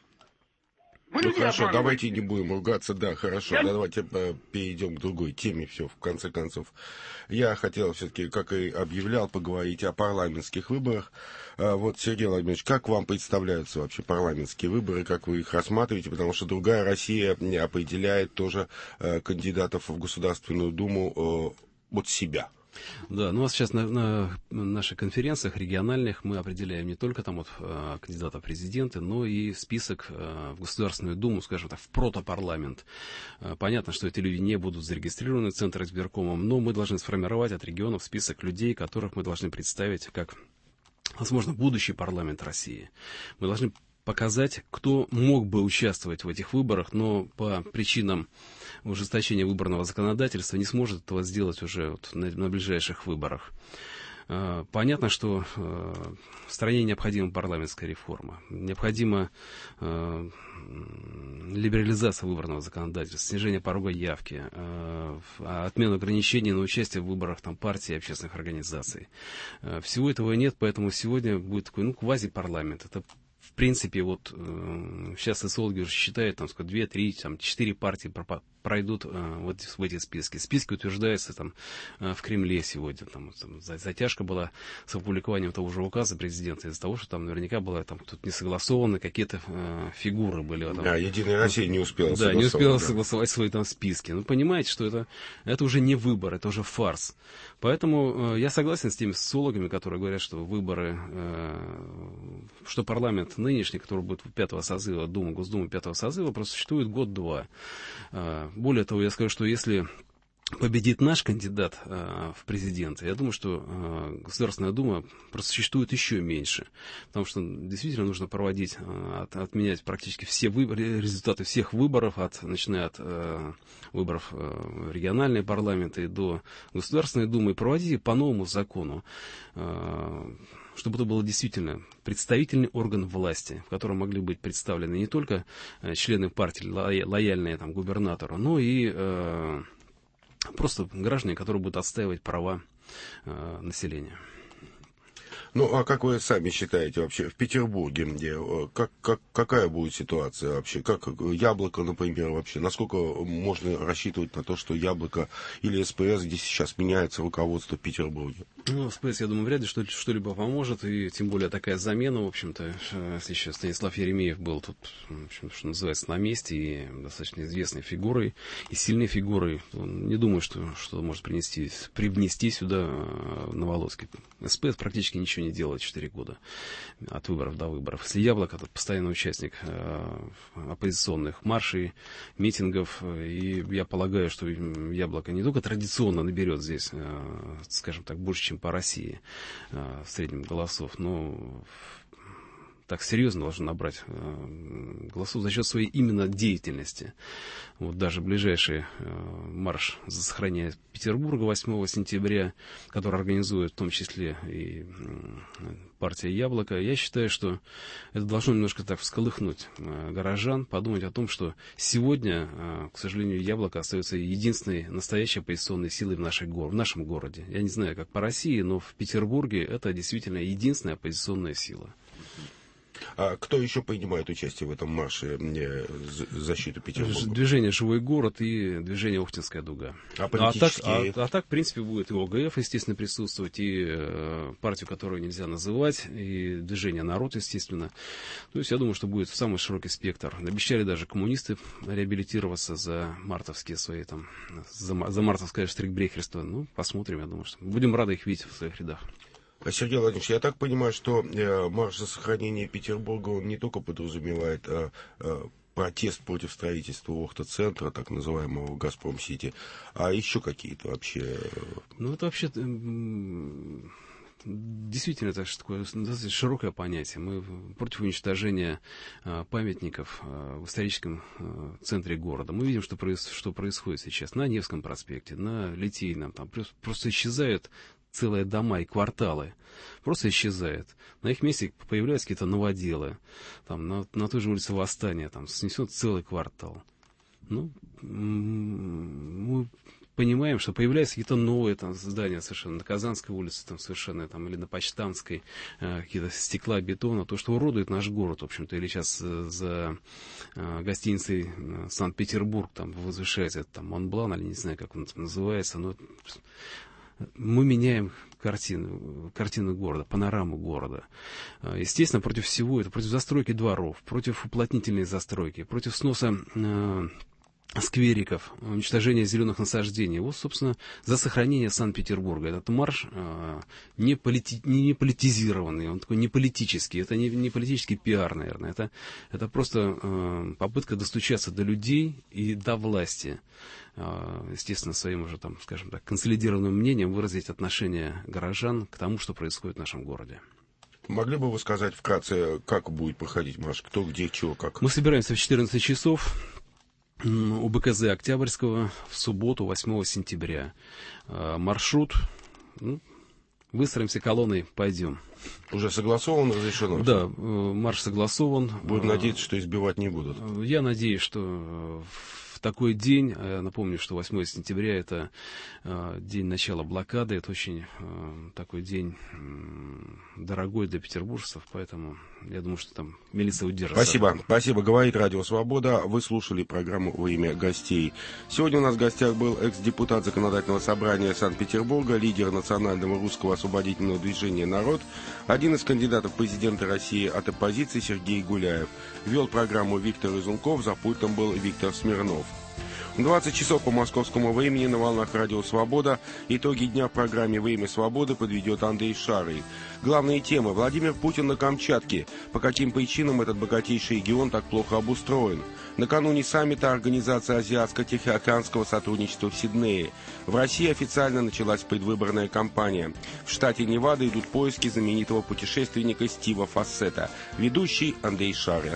Вы Ну хорошо, обманываете. давайте не будем ругаться, да, хорошо, Я... давайте перейдем к другой теме, все, в конце концов. Я хотел все-таки, как и объявлял, поговорить о парламентских выборах. Вот, Сергей Владимирович, как вам представляются вообще парламентские выборы, как вы их рассматриваете, потому что другая Россия определяет тоже кандидатов в Государственную Думу от себя. Да, ну а сейчас на, на наших конференциях региональных мы определяем не только там вот э, кандидата в президенты, но и список э, в Государственную Думу, скажем так, в протопарламент. Э, понятно, что эти люди не будут зарегистрированы Центром избиркомом, но мы должны сформировать от регионов список людей, которых мы должны представить как, возможно, будущий парламент России. Мы должны показать, кто мог бы участвовать в этих выборах, но по причинам ужесточения выборного законодательства не сможет этого сделать уже вот на, на ближайших выборах. Э, понятно, что э, в стране необходима парламентская реформа, необходима э, либерализация выборного законодательства, снижение порога явки, э, отмена ограничений на участие в выборах там, партий и общественных организаций. Э, всего этого нет, поэтому сегодня будет такой ну, квазипарламент. Это в принципе, вот э, сейчас социологи уже считают, там, две, три, там, четыре партии пройдут э, вот в эти списки. Списки утверждаются там э, в Кремле сегодня. Там, там затяжка была с опубликованием того же указа президента из-за того, что там наверняка было там тут не согласованы какие-то э, фигуры были. Там, да, Единая Россия не успела да, не успела да. согласовать свои там списки. Ну, понимаете, что это, это уже не выбор, это уже фарс. Поэтому э, я согласен с теми социологами, которые говорят, что выборы, э, что парламент нынешний, который будет пятого созыва, Дума, Госдума пятого созыва, просто существует год-два. Более того, я скажу, что если победит наш кандидат э, в президенты, я думаю, что э, Государственная Дума просто существует еще меньше. Потому что действительно нужно проводить, э, от, отменять практически все выборы, результаты всех выборов, от, начиная от э, выборов э, в региональные парламенты до Государственной Думы, и проводить по новому закону. Э, чтобы это был действительно представительный орган власти, в котором могли быть представлены не только э, члены партии, лояльные там, губернатору, но и э, просто граждане, которые будут отстаивать права э, населения. Ну, а как вы сами считаете вообще, в Петербурге, где, как, как, какая будет ситуация вообще? Как Яблоко, например, вообще? Насколько можно рассчитывать на то, что Яблоко или СПС, где сейчас меняется руководство в Петербурге? Ну, СПС, я думаю, вряд ли что- что-либо поможет, и тем более такая замена, в общем-то, если еще Станислав Еремеев был тут, в общем, что называется, на месте, и достаточно известной фигурой, и сильной фигурой, он не думаю, что что может принести, привнести сюда Новолоцкий. СПС практически ничего не делает четыре года от выборов до выборов. Если Яблоко, это постоянный участник э, оппозиционных маршей, митингов, и я полагаю, что Яблоко не только традиционно наберет здесь, э, скажем так, больше, чем по России э, в среднем голосов, но так серьезно должен набрать э, голосов за счет своей именно деятельности. Вот даже ближайший э, марш за сохранение Петербурга восьмого сентября, который организует в том числе и э, партия «Яблоко», я считаю, что это должно немножко так всколыхнуть э, горожан, подумать о том, что сегодня, э, к сожалению, «Яблоко» остается единственной настоящей оппозиционной силой в, нашей, в нашем городе. Я не знаю, как по России, но в Петербурге это действительно единственная оппозиционная сила. А кто еще принимает участие в этом марше в защиту Петербурга? Движение «Живой город» и движение «Охтинская дуга». А политические? А так, а, а так, в принципе, будет и ОГФ, естественно, присутствовать, и э, партию, которую нельзя называть, и движение «Народ», естественно. То есть я думаю, что будет самый широкий спектр. Обещали даже коммунисты реабилитироваться за мартовские свои там, за, за мартовское штрикбрехерство. Ну, посмотрим, я думаю, что будем рады их видеть в своих рядах. Сергей Владимирович, я так понимаю, что э, марш за сохранение Петербурга, он не только подразумевает э, э, протест против строительства Охта-центра, так называемого «Газпром-Сити», а еще какие-то вообще... Ну, это вообще... Действительно, это такое широкое понятие. Мы против уничтожения э, памятников э, в историческом э, центре города. Мы видим, что, проис, что происходит сейчас на Невском проспекте, на Литейном. Там просто, просто исчезают целые дома и кварталы. Просто исчезают. На их месте появляются какие-то новоделы. Там, на, на той же улице Восстания там, снесет целый квартал. Ну, мы понимаем, что появляются какие-то новые там здания совершенно на Казанской улице там совершенно там или на Почтамской, э, какие-то стекла, бетона, то, что уродует наш город, в общем-то, или сейчас э, за э, гостиницей э, Санкт-Петербург там возвышается там Монблан, или не знаю, как он там называется, но мы меняем картину, картину города, панораму города. Естественно, против всего это, против застройки дворов, против уплотнительной застройки, против сноса э, сквериков, уничтожения зеленых насаждений. Вот, собственно, за сохранение Санкт-Петербурга. Этот марш э, не, полити, не, не политизированный, он такой не политический, это не, не политический пиар, наверное. Это, это просто э, попытка достучаться до людей и до власти. Э, естественно, своим уже, там, скажем так, консолидированным мнением выразить отношение горожан к тому, что происходит в нашем городе. Могли бы вы сказать вкратце, как будет проходить марш? Кто, где, чего, как? Мы собираемся в четырнадцать часов. У БКЗ Октябрьского в субботу, восьмого сентября. Маршрут, ну, выстроимся колонной, пойдем. Уже согласован, разрешено? Да, марш согласован. Будем надеяться, что избивать не будут. Я надеюсь, что в такой день, я напомню, что восьмого сентября это день начала блокады, это очень такой день дорогой для петербуржцев, поэтому я думаю, что там милиция удержится. Спасибо, спасибо. Говорит Радио Свобода. Вы слушали программу «Во имя гостей». Сегодня у нас в гостях был экс-депутат Законодательного собрания Санкт-Петербурга, лидер национального русского освободительного движения «Народ», один из кандидатов в президенты России от оппозиции Сергей Гуляев. Вел программу Виктор Изунков, за пультом был Виктор Смирнов. двадцать часов по московскому времени на волнах Радио Свобода. Итоги дня в программе «Время свободы» подведет Андрей Шарый. Главные темы. Владимир Путин на Камчатке. По каким причинам этот богатейший регион так плохо обустроен? Накануне саммита Организации Азиатско-Тихоокеанского сотрудничества в Сиднее. В России официально началась предвыборная кампания. В штате Невада идут поиски знаменитого путешественника Стива Фассета. Ведущий Андрей Шарый.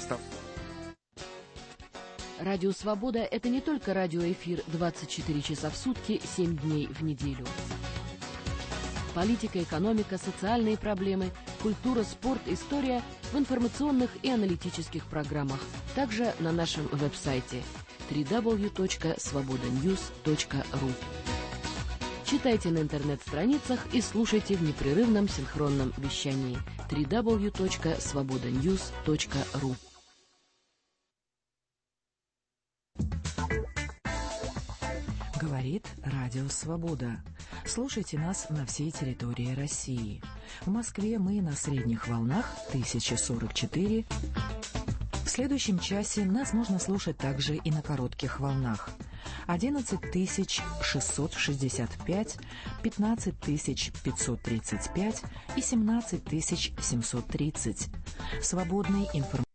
Радио «Свобода» — это не только радиоэфир двадцать четыре часа в сутки, семь дней в неделю. Политика, экономика, социальные проблемы, культура, спорт, история в информационных и аналитических программах. Также на нашем веб-сайте дабл ю дабл ю дабл ю точка свобода ньюс точка ру. Читайте на интернет-страницах и слушайте в непрерывном синхронном вещании дабл ю дабл ю дабл ю точка свобода ньюс точка ру. Говорит Радио Свобода. Слушайте нас на всей территории России. В Москве мы на средних волнах тысяча сорок четыре. В следующем часе нас можно слушать также и на коротких волнах. одиннадцать тысяч шестьсот шестьдесят пять, пятнадцать тысяч пятьсот тридцать пять и семнадцать тысяч семьсот тридцать. Свободный информационный